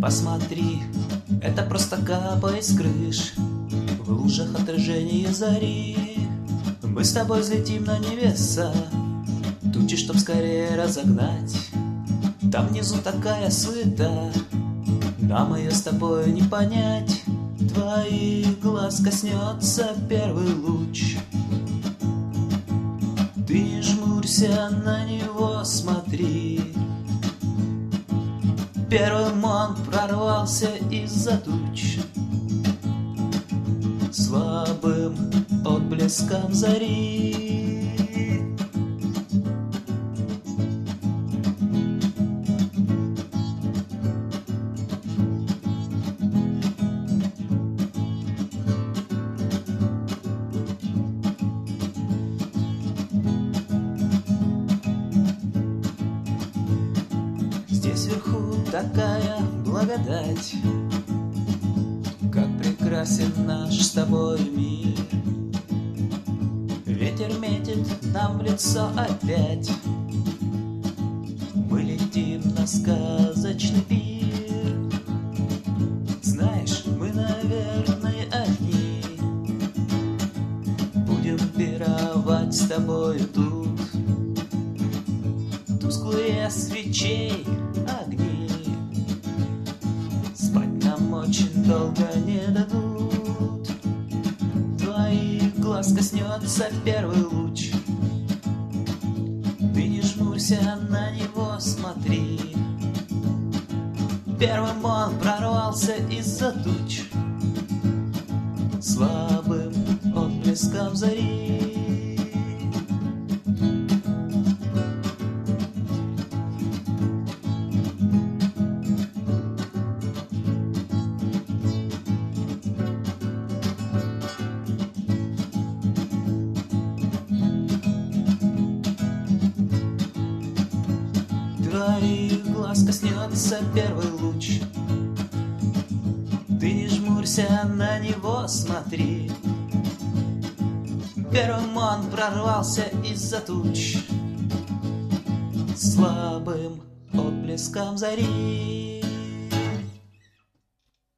Посмотри, это просто капает с крыш, в лужах отражение зари. Мы с тобой взлетим на небеса, тучи, чтоб скорее разогнать. Там внизу такая суета, нам ее с тобой не понять. Твоих глаз коснется первый луч, ты не жмурься, на него смотри. Первым он прорвался из-за туч, слабым отблеском зари. Здесь вверху такая благодать, как прекрасен наш с тобой мир. Ветер метит нам в лицо опять, мы летим на сказочный пир. Знаешь, мы, наверное, одни будем пировать с тобой тут. Тусклые свечей огни спать нам очень долго не дадут. Твоих глаз коснется первый луч, ты не жмурься, на него смотри. Первым он прорвался из-за туч, слабым отблеском зари. Твоих глаз коснется первый луч, ты не жмурься, на него смотри. Первым он прорвался из-за туч, слабым отблеском зари.